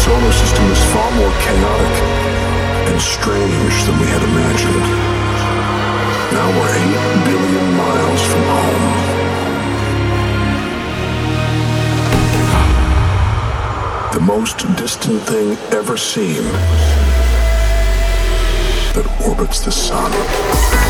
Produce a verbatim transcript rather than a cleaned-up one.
solar system is far more chaotic and strange than we had imagined. Now we're eight billion miles from home. The most distant thing ever seen that orbits the sun.